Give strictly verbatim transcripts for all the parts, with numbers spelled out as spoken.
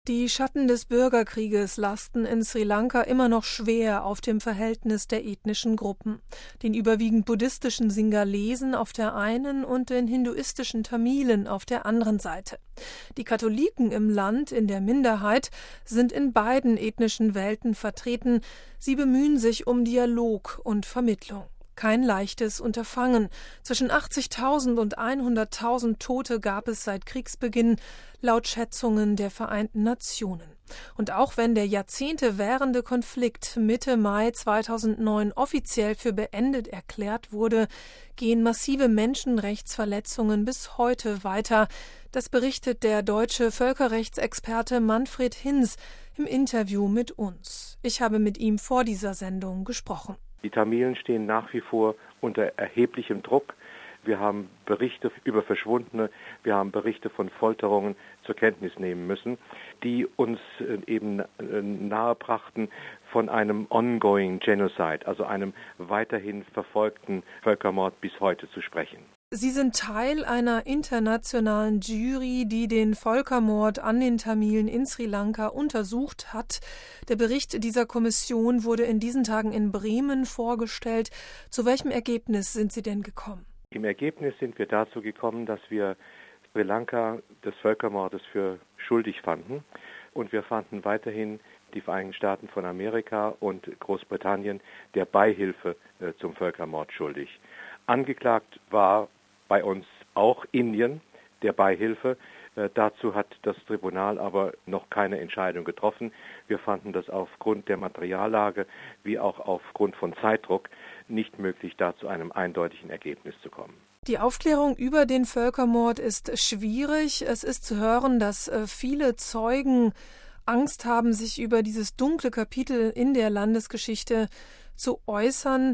Die Schatten des Bürgerkrieges lasten in Sri Lanka immer noch schwer auf dem Verhältnis der ethnischen Gruppen. Den überwiegend buddhistischen Singalesen auf der einen und den hinduistischen Tamilen auf der anderen Seite. Die Katholiken im Land in der Minderheit sind in beiden ethnischen Welten vertreten. Sie bemühen sich um Dialog und Vermittlung. Kein leichtes Unterfangen. Zwischen achtzigtausend und hunderttausend Tote gab es seit Kriegsbeginn, laut Schätzungen der Vereinten Nationen. Und auch wenn der Jahrzehnte währende Konflikt Mitte Mai zweitausendneun offiziell für beendet erklärt wurde, gehen massive Menschenrechtsverletzungen bis heute weiter. Das berichtet der deutsche Völkerrechtsexperte Manfred Hinz im Interview mit uns. Ich habe mit ihm vor dieser Sendung gesprochen. Die Tamilen stehen nach wie vor unter erheblichem Druck. Wir haben Berichte über Verschwundene, wir haben Berichte von Folterungen zur Kenntnis nehmen müssen, die uns eben nahebrachten von einem ongoing Genocide, also einem weiterhin verfolgten Völkermord bis heute zu sprechen. Sie sind Teil einer internationalen Jury, die den Völkermord an den Tamilen in Sri Lanka untersucht hat. Der Bericht dieser Kommission wurde in diesen Tagen in Bremen vorgestellt. Zu welchem Ergebnis sind Sie denn gekommen? Im Ergebnis sind wir dazu gekommen, dass wir Sri Lanka des Völkermordes für schuldig fanden. Und wir fanden weiterhin die Vereinigten Staaten von Amerika und Großbritannien der Beihilfe äh, zum Völkermord schuldig. Angeklagt war bei uns auch Indien der Beihilfe. Äh, dazu hat das Tribunal aber noch keine Entscheidung getroffen. Wir fanden das aufgrund der Materiallage wie auch aufgrund von Zeitdruck nicht möglich, da zu einem eindeutigen Ergebnis zu kommen. Die Aufklärung über den Völkermord ist schwierig. Es ist zu hören, dass äh, viele Zeugen Angst haben, sich über dieses dunkle Kapitel in der Landesgeschichte zu äußern.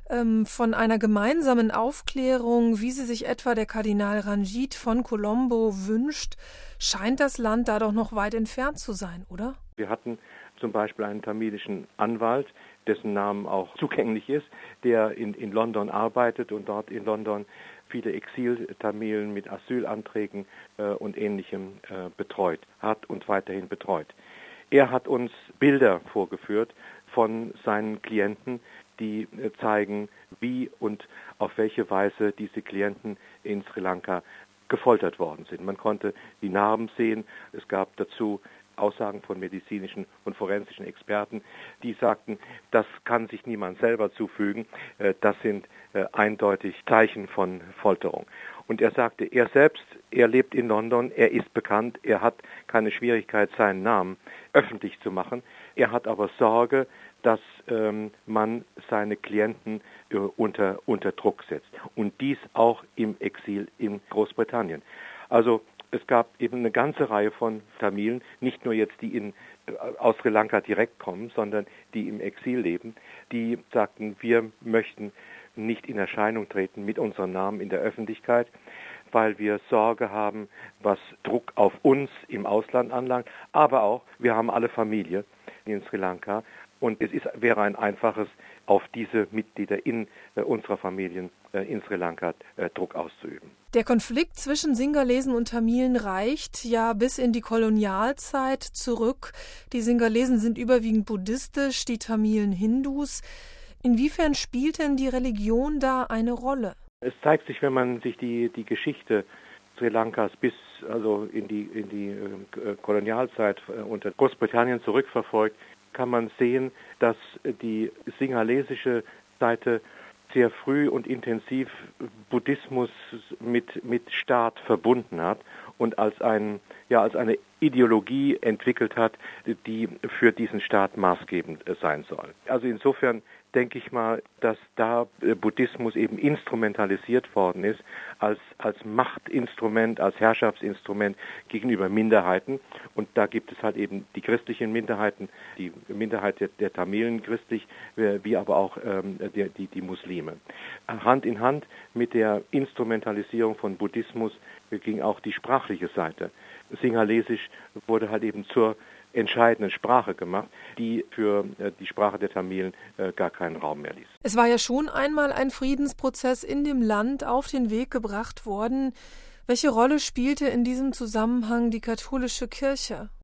Von einer gemeinsamen Aufklärung, wie sie sich etwa der Kardinal Ranjit von Colombo wünscht, scheint das Land da doch noch weit entfernt zu sein, oder? Wir hatten zum Beispiel einen tamilischen Anwalt, dessen Namen auch zugänglich ist, der in, in London arbeitet und dort in London viele Exil-Tamilen mit Asylanträgen äh, und Ähnlichem äh, betreut hat und weiterhin betreut. Er hat uns Bilder vorgeführt von seinen Klienten, die zeigen, wie und auf welche Weise diese Klienten in Sri Lanka gefoltert worden sind. Man konnte die Narben sehen. Es gab dazu Aussagen von medizinischen und forensischen Experten, die sagten, das kann sich niemand selber zufügen. Das sind eindeutig Zeichen von Folterung. Und er sagte, er selbst, er lebt in London, er ist bekannt, er hat keine Schwierigkeit, seinen Namen öffentlich zu machen. Er hat aber Sorge, dass ähm, man seine Klienten äh, unter, unter Druck setzt. Und dies auch im Exil in Großbritannien. Also es gab eben eine ganze Reihe von Tamilen, nicht nur jetzt die in, äh, aus Sri Lanka direkt kommen, sondern die im Exil leben, die sagten, wir möchten nicht in Erscheinung treten mit unserem Namen in der Öffentlichkeit, weil wir Sorge haben, was Druck auf uns im Ausland anlangt. Aber auch, wir haben alle Familie in Sri Lanka. Und es ist, wäre ein einfaches, auf diese Mitglieder in äh, unserer Familien äh, in Sri Lanka äh, Druck auszuüben. Der Konflikt zwischen Singalesen und Tamilen reicht ja bis in die Kolonialzeit zurück. Die Singalesen sind überwiegend buddhistisch, die Tamilen Hindus. Inwiefern spielt denn die Religion da eine Rolle? Es zeigt sich, wenn man sich die, die Geschichte Sri Lankas bis also in die, in die äh, Kolonialzeit äh, unter Großbritannien zurückverfolgt, kann man sehen, dass die singalesische Seite sehr früh und intensiv Buddhismus mit, mit Staat verbunden hat und als, ein, ja, als eine Ideologie entwickelt hat, die für diesen Staat maßgebend sein soll. Also insofern denke ich mal, dass da Buddhismus eben instrumentalisiert worden ist als, als Machtinstrument, als Herrschaftsinstrument gegenüber Minderheiten. Und da gibt es halt eben die christlichen Minderheiten, die Minderheit der, der Tamilen christlich, wie aber auch ähm, die, die, die Muslime. Hand in Hand mit der Instrumentalisierung von Buddhismus ging auch die sprachliche Seite. Singalesisch wurde halt eben zur entscheidenden Sprache gemacht, die für äh, die Sprache der Tamilen äh, gar keinen Raum mehr ließ. Es war ja schon einmal ein Friedensprozess in dem Land auf den Weg gebracht worden. Welche Rolle spielte in diesem Zusammenhang die katholische Kirche?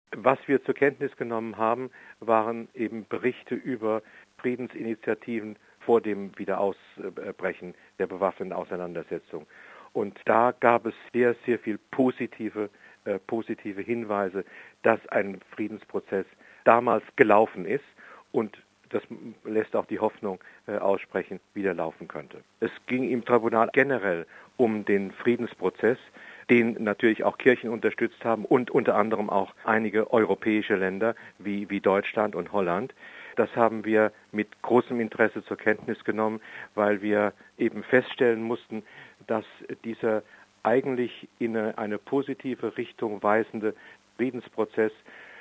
Was wir zur Kenntnis genommen haben, waren eben Berichte über Friedensinitiativen vor dem Wiederausbrechen der bewaffneten Auseinandersetzung. Und da gab es sehr, sehr viel positive, äh, positive Hinweise, dass ein Friedensprozess damals gelaufen ist und das lässt auch die Hoffnung äh, aussprechen, wie der laufen könnte. Es ging im Tribunal generell um den Friedensprozess, den natürlich auch Kirchen unterstützt haben und unter anderem auch einige europäische Länder wie, wie Deutschland und Holland. Das haben wir mit großem Interesse zur Kenntnis genommen, weil wir eben feststellen mussten, dass dieser eigentlich in eine, eine positive Richtung weisende Friedensprozess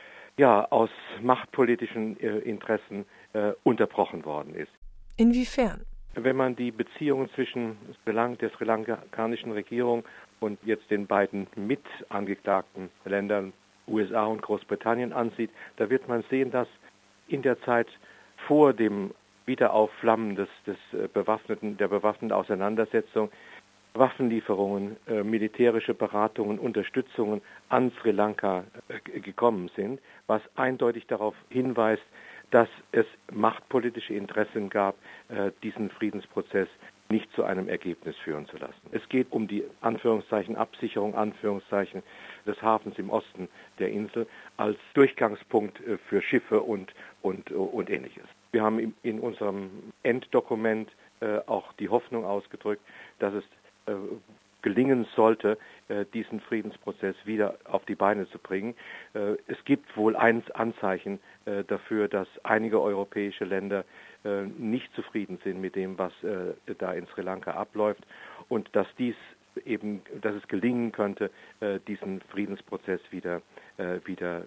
ja aus machtpolitischen äh, Interessen äh, unterbrochen worden ist. Inwiefern? Wenn man die Beziehungen zwischen der sri lankanischen Regierung und jetzt den beiden mit angeklagten Ländern U S A und Großbritannien ansieht, da wird man sehen, dass in der Zeit vor dem Wiederaufflammen des, des bewaffneten, der bewaffneten Auseinandersetzung Waffenlieferungen, äh, militärische Beratungen, Unterstützungen an Sri Lanka äh, gekommen sind, was eindeutig darauf hinweist, dass es machtpolitische Interessen gab, äh, diesen Friedensprozess nicht zu einem Ergebnis führen zu lassen. Es geht um die Anführungszeichen Absicherung, Anführungszeichen des Hafens im Osten der Insel als Durchgangspunkt äh, für Schiffe und, und, und Ähnliches. Wir haben in, in unserem Enddokument äh, auch die Hoffnung ausgedrückt, dass es äh, gelingen sollte, äh, diesen Friedensprozess wieder auf die Beine zu bringen. Äh, es gibt wohl ein Anzeichen äh, dafür, dass einige europäische Länder äh, nicht zufrieden sind mit dem, was äh, da in Sri Lanka abläuft und dass dies eben, dass es gelingen könnte, äh, diesen Friedensprozess wieder, äh, wieder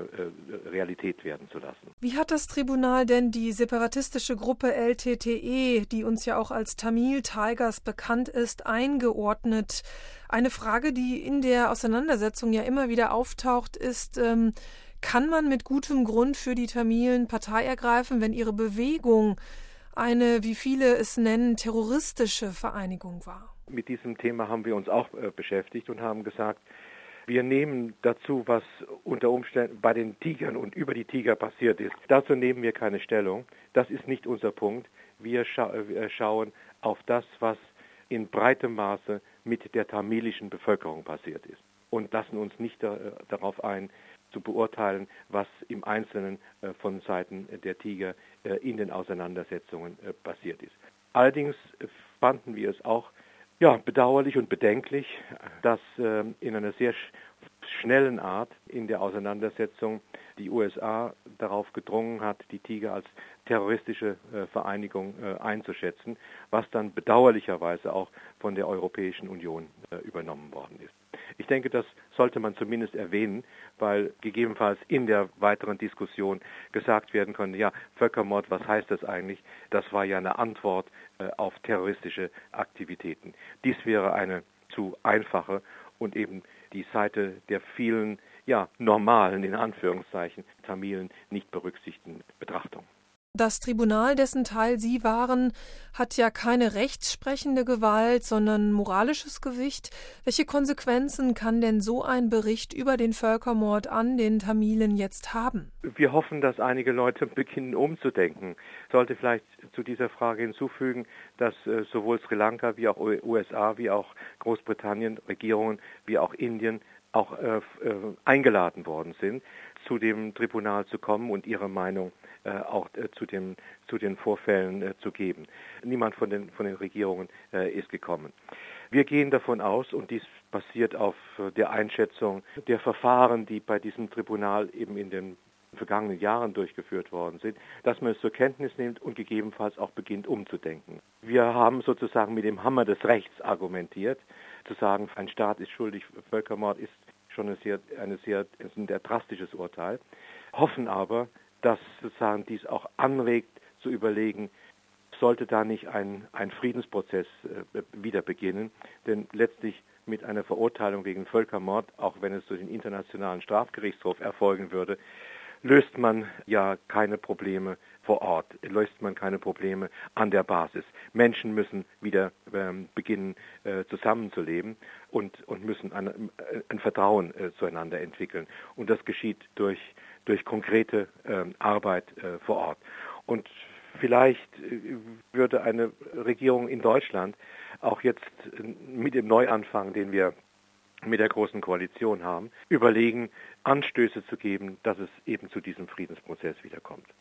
äh, Realität werden zu lassen. Wie hat das Tribunal denn die separatistische Gruppe L T T E, die uns ja auch als Tamil Tigers bekannt ist, eingeordnet? Eine Frage, die in der Auseinandersetzung ja immer wieder auftaucht, ist, ähm, kann man mit gutem Grund für die Tamilen Partei ergreifen, wenn ihre Bewegung eine, wie viele es nennen, terroristische Vereinigung war? Mit diesem Thema haben wir uns auch äh, beschäftigt und haben gesagt, wir nehmen dazu, was unter Umständen bei den Tigern und über die Tiger passiert ist. Dazu nehmen wir keine Stellung. Das ist nicht unser Punkt. Wir, scha- wir schauen auf das, was in breitem Maße mit der tamilischen Bevölkerung passiert ist und lassen uns nicht da, äh, darauf ein, zu beurteilen, was im Einzelnen äh, von Seiten der Tiger äh, in den Auseinandersetzungen äh, passiert ist. Allerdings äh, fanden wir es auch Ja, bedauerlich und bedenklich, dass äh, in einer sehr sch- schnellen Art in der Auseinandersetzung die U S A darauf gedrungen hat, die Tiger als terroristische äh, Vereinigung äh, einzuschätzen, was dann bedauerlicherweise auch von der Europäischen Union äh, übernommen worden ist. Ich denke, das sollte man zumindest erwähnen, weil gegebenenfalls in der weiteren Diskussion gesagt werden könnte, ja, Völkermord, was heißt das eigentlich? Das war ja eine Antwort äh, auf terroristische Aktivitäten. Dies wäre eine zu einfache und eben die Seite der vielen, ja, normalen, in Anführungszeichen, Tamilen nicht berücksichtigten Betrachtung. Das Tribunal, dessen Teil Sie waren, hat ja keine rechtssprechende Gewalt, sondern moralisches Gewicht. Welche Konsequenzen kann denn so ein Bericht über den Völkermord an den Tamilen jetzt haben? Wir hoffen, dass einige Leute beginnen umzudenken. Ich sollte vielleicht zu dieser Frage hinzufügen, dass äh, sowohl Sri Lanka wie auch U S A, wie auch Großbritannien, Regierungen, wie auch Indien auch äh, äh, eingeladen worden sind, zu dem Tribunal zu kommen und ihre Meinung äh, auch äh, zu, dem, zu den Vorfällen äh, zu geben. Niemand von den, von den Regierungen äh, ist gekommen. Wir gehen davon aus, und dies basiert auf äh, der Einschätzung der Verfahren, die bei diesem Tribunal eben in den vergangenen Jahren durchgeführt worden sind, dass man es zur Kenntnis nimmt und gegebenenfalls auch beginnt umzudenken. Wir haben sozusagen mit dem Hammer des Rechts argumentiert, zu sagen, ein Staat ist schuldig, Völkermord ist schon ein sehr, eine sehr, ein sehr drastisches Urteil, hoffen aber, dass sozusagen dies auch anregt zu überlegen, sollte da nicht ein, ein Friedensprozess äh, wieder beginnen, denn letztlich mit einer Verurteilung wegen Völkermord, auch wenn es durch den Internationalen Strafgerichtshof erfolgen würde, löst man ja keine Probleme vor Ort, löst man keine Probleme an der Basis. Menschen müssen wieder ähm, beginnen, äh, zusammenzuleben und, und müssen ein, ein Vertrauen äh, zueinander entwickeln. Und das geschieht durch, durch konkrete äh, Arbeit äh, vor Ort. Und vielleicht äh, würde eine Regierung in Deutschland auch jetzt äh, mit dem Neuanfang, den wir mit der Großen Koalition haben, überlegen, Anstöße zu geben, dass es eben zu diesem Friedensprozess wiederkommt.